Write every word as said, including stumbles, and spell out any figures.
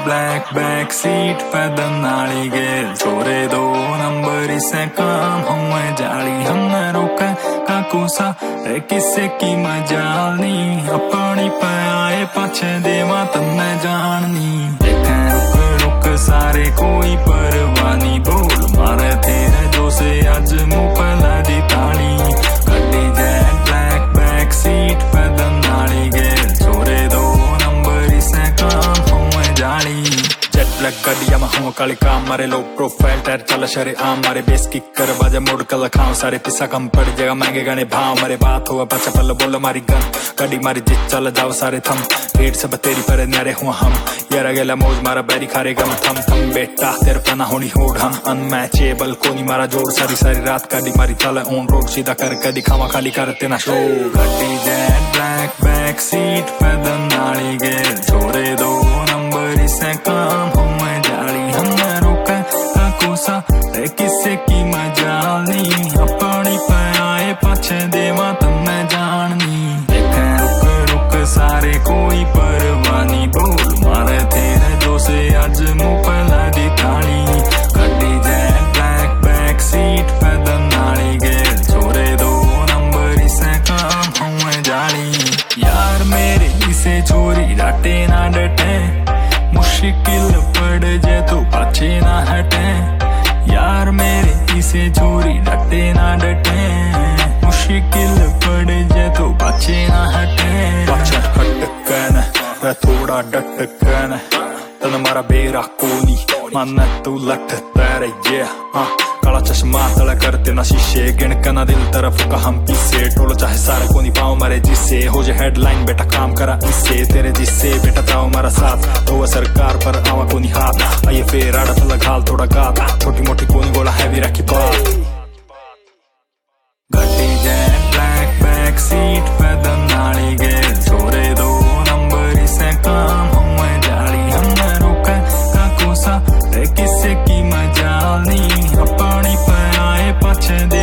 black back seat पैदल नाली गेल छोरे दो नंबर से काम हुए जाली हमने रोका काकूसा रे किसे की मजालनी अपनी पाए पाछे देवा तन्ने जाननी देखे रुक रुक सारे कोई परवानी बोल मारे तेरे जो से आज मुँह पला दी ताली गड्डी जैन ब्लैक बैक सीट पैदल नाली गेल छोरे दो नंबर से काम हुए जाली जेट ब्लैक गड्डिया में हूँ काली काम मारे लो प्रोफाइल टायर चला शरे आम मारे बेस किक कर बाजा मोड़ कल खाओ सारे पिस्सा कम पड़ जाएगा महंगे गाने भाव मारे बात हुआ बच्चा पल बोलो मारी गन गड्डी मारी जित चल जाओ सारे थम पेट सब तेरी पर न्यारे हुआ हम यार गेला मौज मारा बैरी खारे गम थम थम बेटा तेरे पना होनी होड़ हम अनमैचेबल कोनी मारा जोड़ सारी सारी रात गड्डी मारी चल ऑन रोड सीधा कर के दिखावा खाली करते ना शो गड्डी जेट ब्लैक बैक सीट पैदल नाली गेल छोरे दो नंबर से काम हुए जाली हमने रोका काकूसा रे किसे की मजालनी अपनी पाए पाछे देवा तन्ने जाननी देखे रुक रुक सारे कोई परवानी बोल मारे तेरे जो से आज मुँह पला दी ताली गड्डी जैन ब्लैक बैक सीट पैदल नाली गेल छोरे दो नंबर से काम हुए जाली यार मेरे इसे छोरी डाटे ना डटे मुश्किल पड़ जे तो पाछे ना हटे यार मेरे इसे छोरी डटे ना डटे मुश्किल पड़ जे तो पाछे ना हटे पाछे हटकन रे थोड़ा डटकन तन मारा बेरा कोनी मन तू लट तेरे ये हाँ काला चश्मा तला करते ना शीशे गिणक ना दिल तरफ का हम पीछे टोलो चाहे सारा कोनी पाओ मारे जिससे हो जाए हेडलाइन बेटा काम करा इससे तेरे जिससे बेटा दाओ मारा साथ हो सरकार पर आवा कोनी हाथ आइए फिर आड़ा तला घाल थोड़ा गाता छोटी मोटी कोनी गोला हैवी रखी बात गड्डी जैन ब्लैक बैक सीट पैदल नाली गेल छोरे दो नंबर से काम हुए जाली हमने रोका काकूसा रे किसे की मजालनी अपनी पाए पाछे